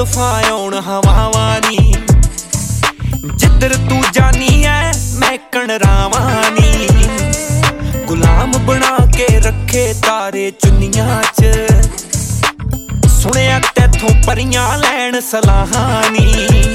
जुल्फां आउण हवावां नी, जिधर तू जानी है मैं कणरावां नी। गुलाम बना के रखे तारे चुन्नियां च, सुनिया तैथों परियां लैण सलाहां नी।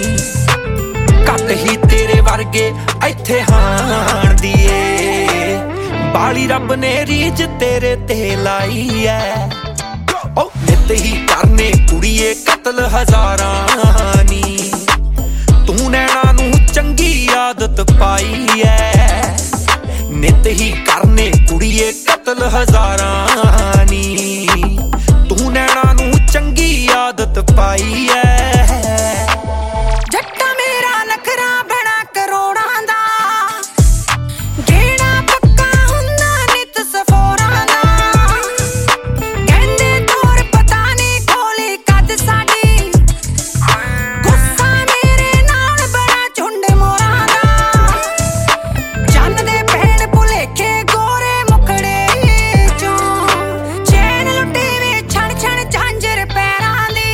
घट ही तेरे वर्गे इत्थे हाण दी ए, बाली रब ने रीझ तेरे ते लाई है। ओ नित ही करने कुड़िए कतल हजारां नी, तू नैना नू चंगी आदत पाई है। नित ही करने कुड़िए कतल हजारां नी, तू नैना नू चंगी आदत पाई है। जट्टा मेरा नखरा बड़ा करोड़ां दा, गेड़ा पक्का हुंदा नित सफोरां दा। कहंदे तोर पता नहीं खोली कद साडी, गुस्सा मेरे नाल बड़ा झुंड मोरां दा। चन्न दे भैण भुलेखे गोरे मुखड़े चों, चैन लुटे वे छण छण झांजर पैरां दी।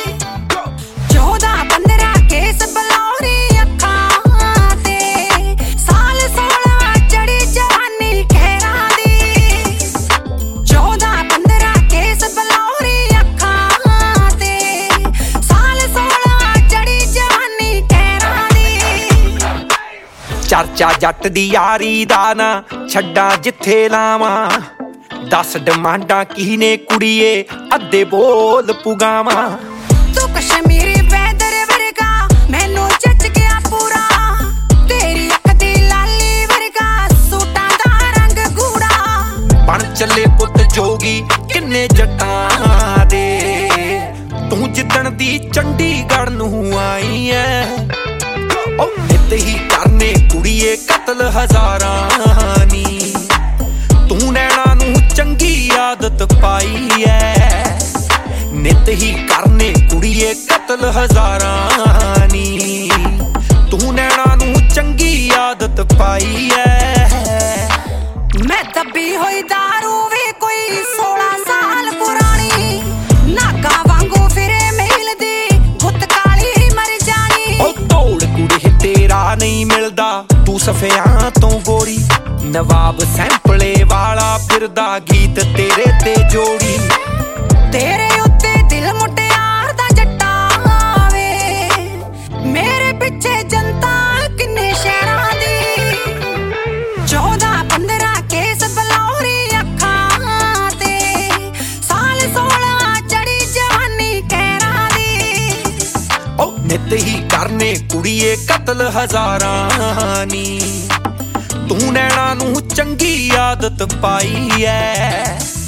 14-15 केस बलौरी अखां ते, साल 16 चढ़ी जवानी खैरां दी। 14-15 केस बलौरी अखां ते, साल 16 चढ़ी जवानी खैरां दी। चर्चा जट दी यारी दा ना छड्डां जिथे लावां, 10 डिमांडां की ने कुड़िए अद्धे बोल पुगावां। तू कश्मीरी वैदर वर्गा मैनू जच गया पूरा, तेरी अख दी लाली वर्गा सूटां दा रंग गूड़ा। बन चले पुत जोगी किन्ने जट्टां दे, तू जिद्दण दी चंडीगढ़ नू आई है। ओ नित ही करने कुड़िए कतल हजारां नी, तू नैना नू चंगी आदत पाई है। नित ही करने कुड़िए कतल हजारां नी, तू नैना नू चंगी आदत पाई है। मैं दबी होई दारू वे कोई 16 साल पुरानी, नागा वांगू फिरे मेल दी गुत काली मर जानी। ओ तोड़ कुड़े तेरा नहीं मिलदा तू सफियां तो गोरी, नवाब सैंपले वाला फिरदा गीत तेरे ते जोड़ी। तेरे उत्ते दिल मुटियार दा जट्टा वे, मेरे पिछे जनता किन्ने शहरां दी। 14-15 केस बलौरी अखां ते, साल 16 चढ़ी जवानी खैरां दी। ओ नित ही करने कुड़िए कतल हजारां नी, तू नैना नू चंगी आदत पाई है।